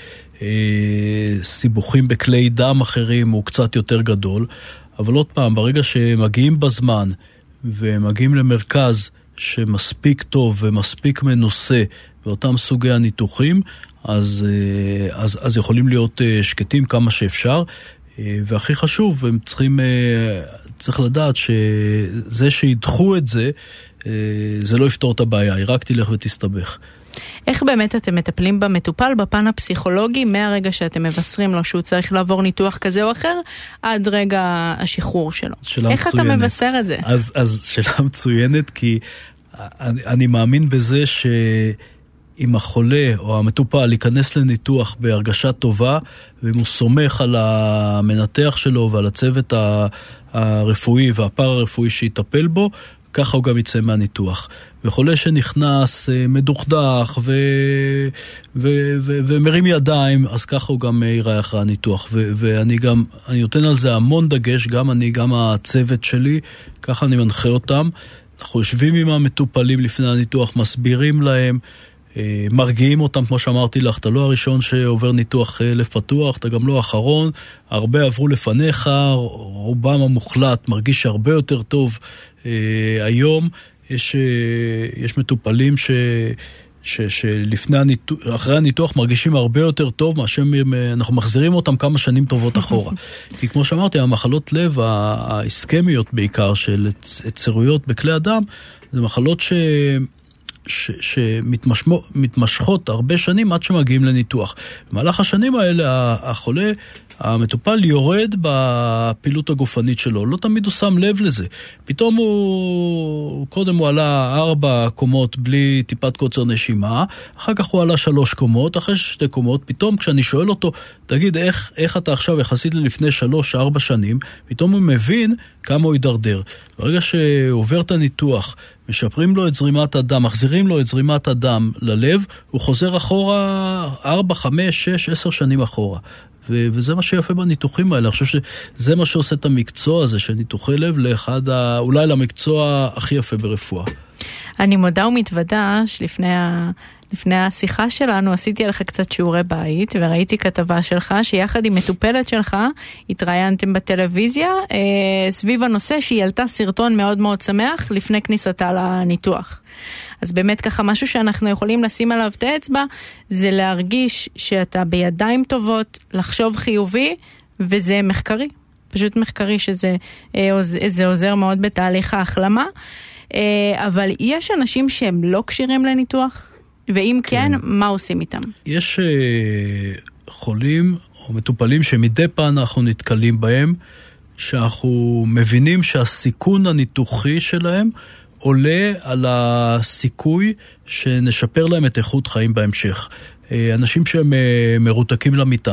לסיבוכים בכלי דם אחרים הוא קצת יותר גדול, אבל עוד פעם, ברגע שמגיעים בזמן ומגיעים למרכז שמספיק טוב ומספיק מנוסה באותם סוגי הניתוחים, אז יכולים להיות שקטים כמה שאפשר, והכי חשוב, הם צריך לדעת שזה שידחו את זה, זה לא יפתור את הבעיה, היא רק תלך ותסתבך. איך באמת אתם מטפלים במטופל בפן הפסיכולוגי, מהרגע שאתם מבשרים לו שהוא צריך לעבור ניתוח כזה או אחר, עד רגע השחרור שלו? איך אתה מבשר את זה? אז שאלה מצוינת, כי אני מאמין בזה שאם החולה או המטופל ייכנס לניתוח בהרגשה טובה, ואם הוא סומך על המנתח שלו ועל הצוות הרפואי והפארה-רפואי שיטפל בו, ככה הוא גם יצא מהניתוח. וחולה שנכנס מדוכדך ומרים ידיים, אז ככה הוא גם ייראה אחרי הניתוח. ואני נותן על זה המון דגש, גם הצוות שלי, ככה אני מנחה אותם. אנחנו יושבים עם המטופלים לפני הניתוח, מסבירים להם, מרגיעים אותם, כמו שאמרתי לך, אתה לא הראשון שעובר ניתוח לב פתוח, אתה גם לא האחרון, הרבה עברו לפניך, רובם המוחלט מרגיש הרבה יותר טוב היום. יש מטופלים שלפני אחרי הניתוח מרגישים הרבה יותר טוב, מאשר אנחנו מחזירים אותם כמה שנים טובות אחורה. כי כמו שאמרתי, המחלות לב האיסקמיות בעיקר של יצרויות בכלי הדם, זה מחלות שמתמשכות הרבה שנים עד שמגיעים לניתוח. במהלך השנים האלה החולה, המטופל יורד בפעילות הגופנית שלו, לא תמיד הוא שם לב לזה. פתאום קודם הוא עלה 4 קומות בלי טיפת קוצר נשימה, אחר כך הוא עלה 3 קומות, אחרי 2 קומות, פתאום כשאני שואל אותו, תגיד איך אתה עכשיו יחסית ללפני 3-4 שנים, פתאום הוא מבין כמה הוא יידרדר. ברגע שהוא עובר את הניתוח, משפרים לו את זרימת הדם, מחזירים לו את זרימת הדם ללב, הוא חוזר אחורה 4, 5, 6, 10 שנים אחורה. וזה מה שיפה בניתוחים האלה. אני חושב שזה מה שעושה את המקצוע הזה של ניתוחי לב אולי למקצוע הכי יפה ברפואה. אני מודה ומתוודה לפני השיחה שלנו עשיתי עליך קצת שיעורי בית, וראיתי כתבה שלך שיחד עם מטופלת שלך התראיינתם בטלוויזיה סביב הנושא שהיא עלתה סרטון מאוד מאוד שמח לפני כניסתה לניתוח. אז באמת ככה משהו שאנחנו יכולים לשים עליו את האצבע, זה להרגיש שאתה בידיים טובות, לחשוב חיובי, וזה מחקרי. פשוט מחקרי שזה עוזר מאוד בתהליך ההחלמה. אבל יש אנשים שהם לא קשירים לניתוח, ואם כן, מה עושים איתם? יש חולים או מטופלים שמדי פעם אנחנו נתקלים בהם, שאנחנו מבינים שהסיכון הניתוחי שלהם עולה על הסיכוי שנשפר להם את איכות חיים בהמשך. אנשים שהם מרותקים למיטה,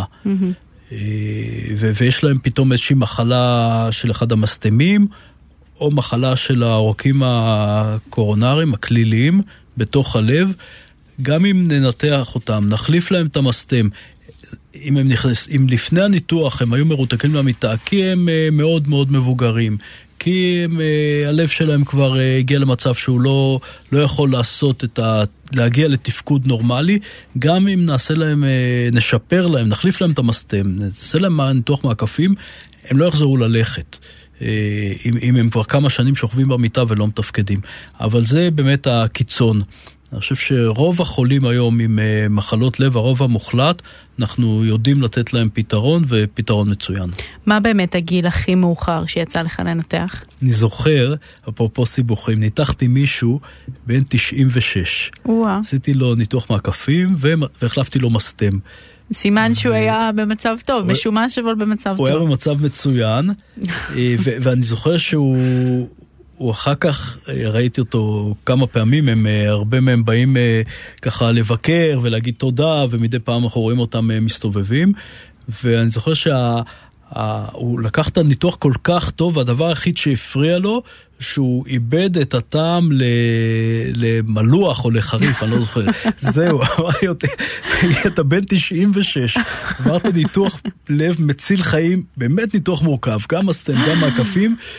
ויש להם פתאום איזושהי מחלה של אחד המסתמים, או מחלה של העורקים הקורונריים, הכליליים, בתוך הלב, גם אם ננתח אותם, נחליף להם את המסתם, אם לפני הניתוח הם היו מרותקים למיטה, כי הם מאוד מאוד מבוגרים, כי הלב שלהם כבר הגיע למצב שהוא לא יכול להגיע לתפקוד נורמלי, גם אם נשפר להם, נחליף להם את המסתם, נעשה להם ניתוח מעקפים, הם לא יחזרו ללכת. אם הם כבר כמה שנים שוכבים במיטה ולא מתפקדים. אבל זה באמת הקיצון. אני חושב שרוב החולים היום עם מחלות לב, הרוב המוחלט, אנחנו יודעים לתת להם פתרון, ופתרון מצוין. מה באמת הגיל הכי מאוחר שיצא לך לנתח? אני זוכר, אפרופו סיבוכים, ניתחתי מישהו בן 96. עשיתי לו ניתוח מעקפים, והחלפתי לו מסתם. סימן שהוא היה במצב טוב, משומש אבל במצב טוב. הוא היה במצב מצוין, ואני זוכר שהוא אחר כך, ראיתי אותו כמה פעמים, הרבה מהם באים ככה לבקר ולהגיד תודה, ומדי פעם אנחנו רואים אותם מסתובבים, ואני זוכר שהוא לקח את הניתוח כל כך טוב, והדבר היחיד שהפריע לו, שהוא איבד את הטעם למלוח או לחריף, אני לא זוכר. זהו, אתה בן 96, עברת ניתוח לב מציל חיים, באמת ניתוח מורכב, גם מסתם, גם מעקפים,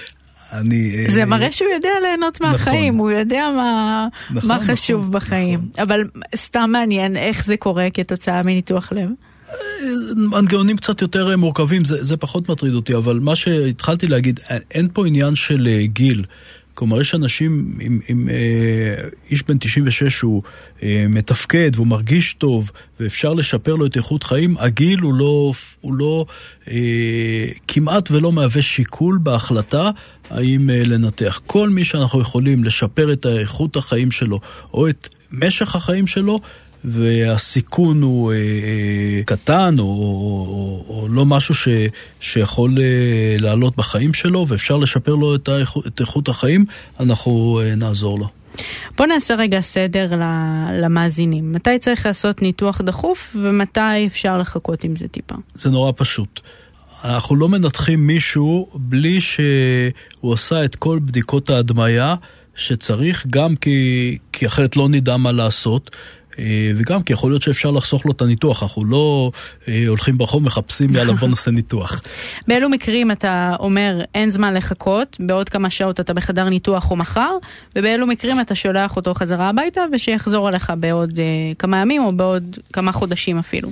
זה מראה שהוא יודע ליהנות מהחיים, הוא יודע מה חשוב בחיים. אבל סתם מעניין איך זה קורה כתוצאה מניתוח לב. מנגנונים קצת יותר מורכבים, זה פחות מטריד אותי, אבל מה שהתחלתי להגיד, אין פה עניין של גיל. כלומר, יש אנשים עם איש בן 96 שהוא מתפקד והוא מרגיש טוב ואפשר לשפר לו את איכות חיים, הגיל הוא לא כמעט ולא מהווה שיקול בהחלטה האם לנתח. כל מי שאנחנו יכולים לשפר את איכות החיים שלו או את משך החיים שלו, והסיכון הוא קטן או לא משהו שיכול לעלות בחיים שלו ואפשר לשפר לו את איכות החיים, אנחנו נעזור לו. בוא נעשה רגע סדר למאזינים. מתי צריך לעשות ניתוח דחוף ומתי אפשר לחכות עם זה טיפה? זה נורא פשוט. אנחנו לא מנתחים מישהו בלי שהוא עושה את כל בדיקות ההדמיה שצריך, גם כי אחרת לא נדע מה לעשות, וגם כי יכול להיות שאפשר לחסוך לו את הניתוח, אנחנו לא הולכים ברחוב מחפשים יאללה בוא נעשה ניתוח. באלו מקרים אתה אומר אין זמן לחכות, בעוד כמה שעות אתה בחדר ניתוח או מחר, ובאלו מקרים אתה שולח אותו חזרה הביתה ושיחזור עליך בעוד כמה ימים או בעוד כמה חודשים אפילו.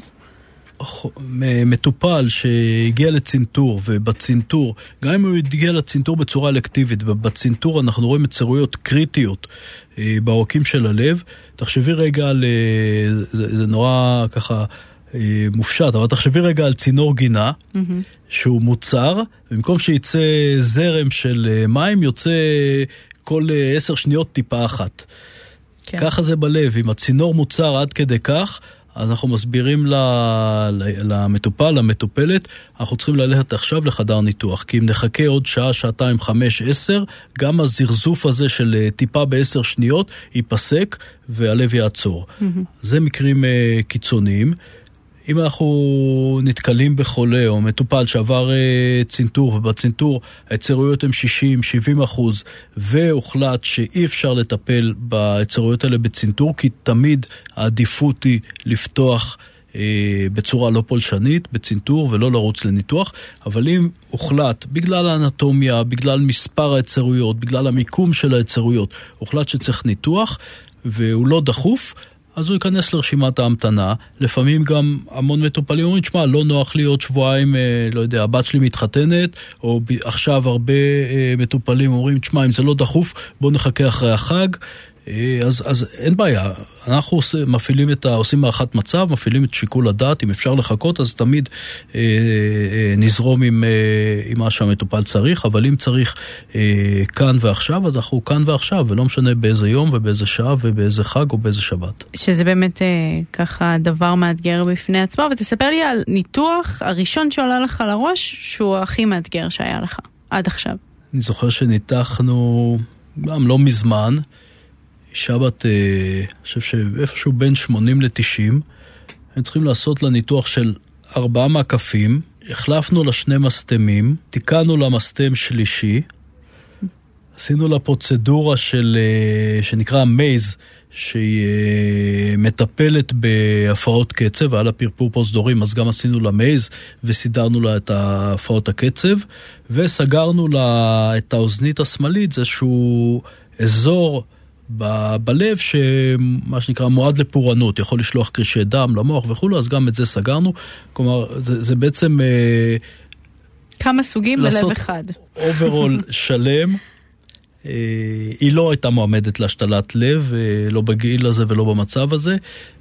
מטופל שהגיע לצינטור, ובצינטור, גם אם הוא הגיע לצינטור בצורה אלקטיבית, ובצינטור אנחנו רואים יצירויות קריטיות בעורקים של הלב, תחשבי רגע זה נורא ככה מופשט, אבל תחשבי רגע על צינור גינה, שהוא מוצר, במקום שיצא זרם של מים, יוצא כל 10 שניות טיפה אחת. כן. ככה זה בלב, אם הצינור מוצר עד כדי כך, אנחנו מסבירים למטופל, למטופלת, אנחנו צריכים ללכת עכשיו לחדר ניתוח, כי אם נחכה עוד שעה, שעתיים, 5, 10, גם הזרזוף הזה של טיפה ב10 שניות ייפסק והלב יעצור. זה מקרים קיצוניים. אם אנחנו נתקלים בחולה או מטופל שעבר צינטור, ובצינטור היצירויות הן 60-70%, והוחלט שאי אפשר לטפל ביצירויות האלה בצינטור, כי תמיד העדיפות היא לפתוח בצורה לא פולשנית, בצינטור, ולא לרוץ לניתוח. אבל אם הוחלט, בגלל האנטומיה, בגלל מספר היצירויות, בגלל המיקום של היצירויות, הוחלט שצריך ניתוח, והוא לא דחוף, אז הוא ייכנס לרשימת ההמתנה. לפעמים גם המון מטופלים אומרים, תשמע, לא נוח לי עוד שבועיים, לא יודע, הבת שלי מתחתנת, או עכשיו הרבה מטופלים אומרים, תשמע, אם זה לא דחוף, בוא נחכה אחרי החג. אז אין בעיה. אנחנו עושים מערכת מצב, מפעילים את שיקול הדעת, אם אפשר לחכות, אז תמיד נזרום עם מה שהמטופל צריך, אבל אם צריך כאן ועכשיו, אז אנחנו כאן ועכשיו, ולא משנה באיזה יום ובאיזה שעה ובאיזה חג או באיזה שבת. שזה באמת ככה דבר מאתגר בפני עצמו, ותספר לי על ניתוח הראשון שעולה לך לראש, שהוא הכי מאתגר שהיה לך עד עכשיו. אני זוכר שניתחנו גם לא מזמן, אישה בת, אני חושב שאיפשהו בין 80 ל-90, הם צריכים לעשות לה ניתוח של 4 מעקפים, החלפנו לה 2 מסתמים, תיקנו לה מסתם שלישי, עשינו לה פרוצדורה שנקרא מייז, שהיא מטפלת בהפרעות קצב, היה לה פרפור פרוזדורים, אז גם עשינו לה מייז, וסידרנו לה את הפרעות הקצב, וסגרנו לה את האוזנית השמאלית, זה איזשהו אזור בלב שמה שנקרא מועד לפורענות, יכול לשלוח קרישי דם למוח וכו', אז גם את זה סגרנו. כלומר, זה בעצם כמה סוגים בלב אחד. אוברול שלם. היא לא הייתה מועמדת להשתלת לב, לא בגיל הזה ולא במצב הזה,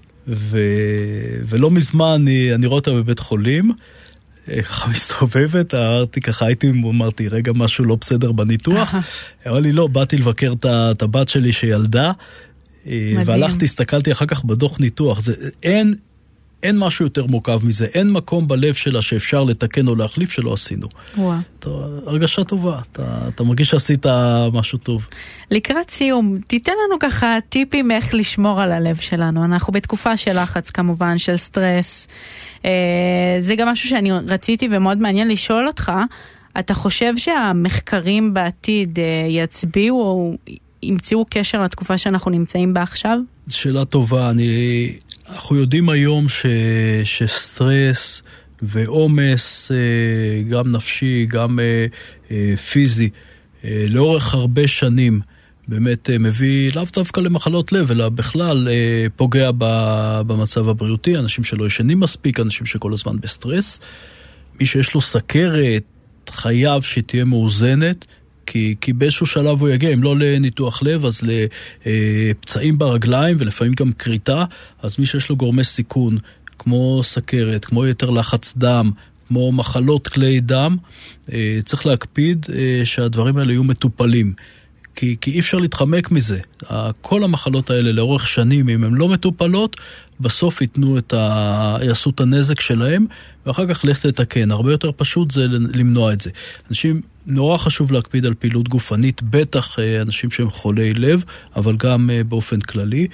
ולא מזמן אני רואה אותה בבית חולים, ככה מסתובבת, אמרתי, רגע, משהו לא בסדר בניתוח. אמרה לי, לא, באתי לבקר את הבת שלי שילדה, והלכתי, הסתכלתי אחר כך בדוח ניתוח. אין משהו יותר מורכב מזה, אין מקום בלב שלה שאפשר לתקן או להחליף שלא עשינו. הרגשה טובה, אתה מרגיש שעשית משהו טוב. לקראת סיום, תיתן לנו ככה טיפים איך לשמור על הלב שלנו. אנחנו בתקופה של לחץ כמובן, של סטרס. זה גם משהו שאני רציתי ומאוד מעניין לשאול אותך. אתה חושב שהמחקרים בעתיד יצביעו או ימצאו קשר לתקופה שאנחנו נמצאים בה עכשיו? שאלה טובה. אנחנו יודעים היום שסטרס ועומס, גם נפשי, גם פיזי, לאורך הרבה שנים באמת מביא לאו דווקא למחלות לב, אלא בכלל פוגע במצב הבריאותי, אנשים שלא ישנים מספיק, אנשים שכל הזמן בסטרס. מי שיש לו סכרת, חייב שתהיה מאוזנת, כי באיזשהו שלב הוא יגיע, אם לא לניתוח לב, אז לפצעים ברגליים ולפעמים גם קריטה, אז מי שיש לו גורמי סיכון, כמו סכרת, כמו יתר לחץ דם, כמו מחלות כלי דם, צריך להקפיד שהדברים האלה יהיו מטופלים. כי אי אפשר להתחמק מזה. כל המחלות האלה לאורך שנים, אם הן לא מטופלות, בסוף יעשו את הנזק שלהם, ואחר כך לך תתקן. הרבה יותר פשוט זה למנוע את זה. אנשים, נורא חשוב להקפיד על פעילות גופנית, בטח אנשים שהם חולי לב, אבל גם באופן כללי.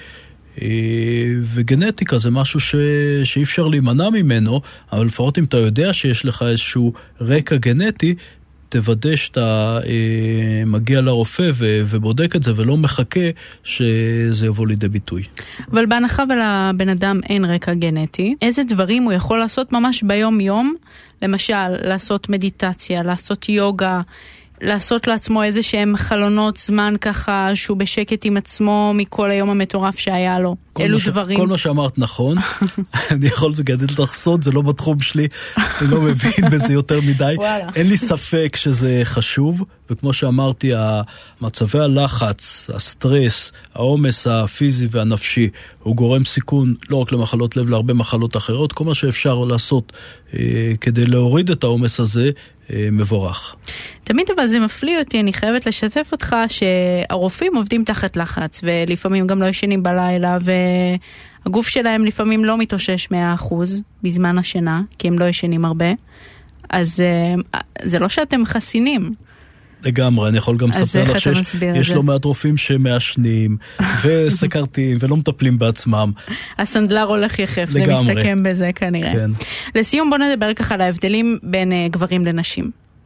וגנטיקה זה משהו שאי אפשר להימנע ממנו, אבל לפחות אם אתה יודע שיש לך איזשהו רקע גנטי, תוודא שאתה מגיע לרופא ובודק את זה ולא מחכה שזה יבוא לידי ביטוי. אבל בהנחה ולבן אדם אין רקע גנטי, איזה דברים הוא יכול לעשות ממש ביום יום? למשל, לעשות מדיטציה, לעשות יוגה, לעשות לעצמו איזה שהם חלונות זמן ככה שהוא בשקט עם עצמו מכל היום המטורף שהיה לו. אלו דברים. כל מה שאמרת נכון. אני יכול לגדל לך סוד, זה לא בתחום שלי. אני לא מבין בזה יותר מדי. אין לי ספק שזה חשוב. וכמו שאמרתי, מצבי הלחץ, הסטרס, העומס הפיזי והנפשי, הוא גורם סיכון לא רק למחלות לב, להרבה מחלות אחרות. כל מה שאפשר לעשות כדי להוריד את העומס הזה, מבורך. תמיד אבל זה מפליא אותי, אני חייבת לשתף אותך שהרופאים עובדים תחת לחץ ולפעמים גם לא ישנים בלילה והגוף שלהם לפעמים לא מתאושש 100% בזמן השינה כי הם לא ישנים הרבה, אז זה לא שאתם חסינים. לגמרי, אני יכול גם לספר לך שיש לא מעט רופאים שמעשנים וסקרתיים ולא מטפלים בעצמם. הסנדלר הולך יחף, זה מסתכם בזה כנראה. כן. לסיום בוא נדבר ככה על ההבדלים בין גברים לנשים.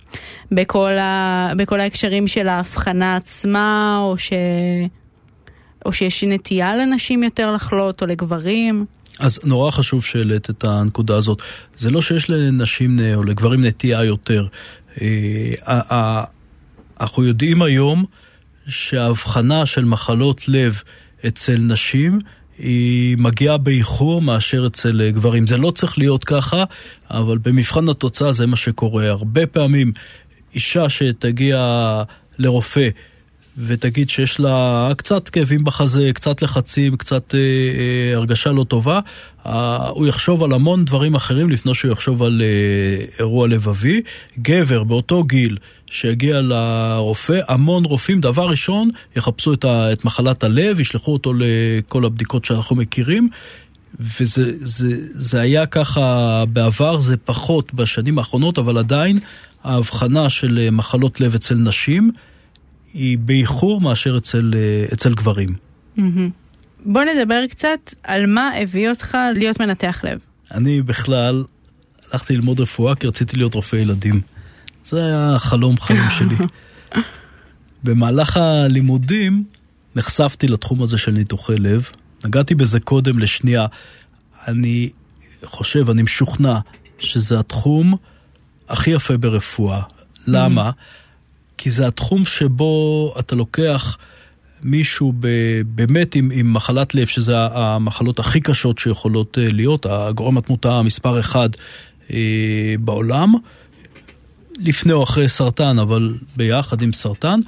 בכל ההקשרים של ההבחנה עצמה, או שיש נטייה לנשים יותר לחלות, או לגברים. אז נורא חשוב שהעלית את הנקודה הזאת. זה לא שיש לנשים או לגברים נטייה יותר. אנחנו יודעים היום שההבחנה של מחלות לב אצל נשים היא מגיעה באיחור מאשר אצל גברים. זה לא צריך להיות ככה, אבל במבחן התוצאה זה מה שקורה. הרבה פעמים אישה שתגיע לרופא ותגיד שיש לה קצת כאבים בחזה, קצת לחצים, קצת הרגשה לא טובה, הוא יחשוב על המון דברים אחרים לפני שהוא יחשוב על אירוע לבבי. גבר באותו גיל שהגיע לרופא, המון רופאים, דבר ראשון, יחפשו את מחלת הלב, ישלחו אותו לכל הבדיקות שאנחנו מכירים, וזה היה ככה בעבר, זה פחות בשנים האחרונות, אבל עדיין ההבחנה של מחלות לב אצל נשים היא באיחור מאשר אצל גברים. בוא נדבר קצת על מה הביא אותך להיות מנתח לב. אני בכלל הלכתי ללמוד רפואה כי רציתי להיות רופא ילדים. זה היה חלום חיים שלי. במהלך הלימודים נחשפתי לתחום הזה של ניתוחי לב. נגעתי בזה קודם לשנייה. אני משוכנע שזה התחום הכי יפה ברפואה. למה? כי זה התחום שבו אתה לוקח מישהו באמת עם מחלת לב, שזה המחלות הכי קשות שיכולות להיות, הגורם התמותה מספר 1 בעולם, לפני או אחרי סרטן, אבל ביחד עם סרטן,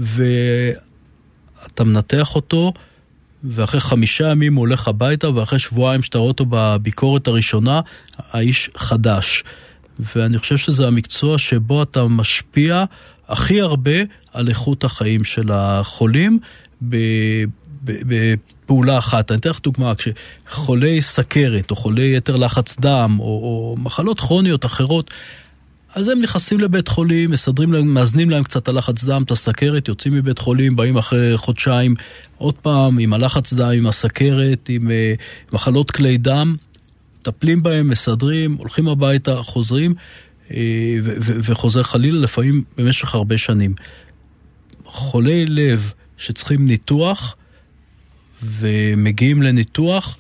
ואתה מנתח אותו, ואחרי 5 ימים הוא הולך הביתה, ואחרי שבועיים שאתה רואה אותו בביקורת הראשונה, האיש חדש. ואני חושב שזה המקצוע שבו אתה משפיע הכי הרבה על איכות החיים של החולים בפעולה אחת. אני אתן לך דוגמה, כשחולי סכרת או חולי יתר לחץ דם או מחלות כרוניות אחרות, אז הם נכנסים לבית חולים, מאזנים להם קצת הלחץ דם, את הסכרת, יוצאים מבית חולים, באים אחרי חודשיים, עוד פעם עם הלחץ דם, עם הסכרת, עם מחלות כלי דם, מטפלים בהם, מסדרים, הולכים הביתה, חוזרים, וחוזר חלילה לפעמים במשך הרבה שנים. חולי לב שצריכים ניתוח ומגיעים לניתוח,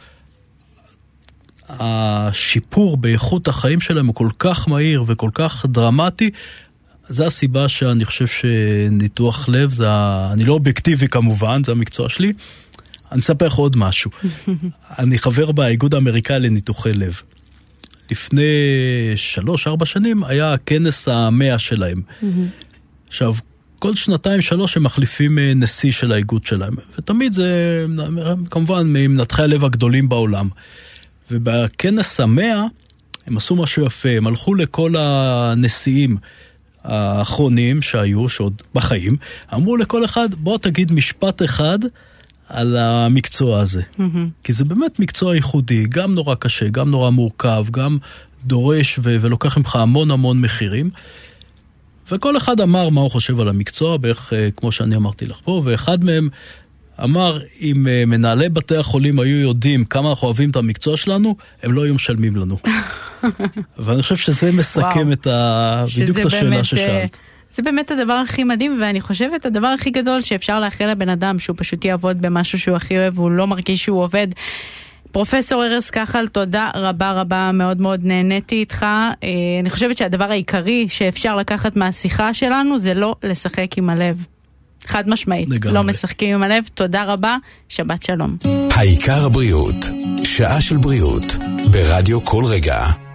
השיפור באיכות החיים שלהם הוא כל כך מהיר וכל כך דרמטי, זה הסיבה שאני חושב שניתוח לב, אני לא אובייקטיבי כמובן, זה המקצוע שלי. אני אספר לך עוד משהו. אני חבר באיגוד האמריקאי לניתוחי לב. לפני 3-4 שנים היה הכנס 100 שלהם. עכשיו, כל 2-3 הם מחליפים נשיא של האיגוד שלהם. ותמיד זה, כמובן, ממנתחי הלב הגדולים בעולם. ובכנס 100 הם עשו משהו יפה. הם הלכו לכל הנשיאים האחרונים שהיו, שעוד בחיים, אמרו לכל אחד, בוא תגיד משפט אחד על המקצוע הזה. כי זה באמת מקצוע ייחודי, גם נורא קשה, גם נורא מורכב, גם דורש ולוקח ממך המון מחירים. וכל אחד אמר מה הוא חושב על המקצוע, בערך כמו שאני אמרתי לך פה, ואחד מהם אמר, אם מנהלי בתי החולים היו יודעים כמה אנחנו אוהבים את המקצוע שלנו, הם לא היו משלמים לנו. ואני חושב שזה מסכם בדיוק את השאלה ששאלת. זה באמת הדבר הכי מדהים, ואני חושבת הדבר הכי גדול שאפשר לאחל לבן אדם, שהוא פשוט יעבוד במשהו שהוא הכי אוהב, והוא לא מרגיש שהוא עובד. פרופסור ארז כחל, תודה רבה, מאוד נהניתי איתך. אני חושבת שהדבר העיקרי שאפשר לקחת מהשיחה שלנו, זה לא לשחק עם הלב. חד משמעית, לא משחקים עם הלב. תודה רבה, שבת שלום. העיקר הבריאות, שעה של בריאות, ברדיו כל רגע.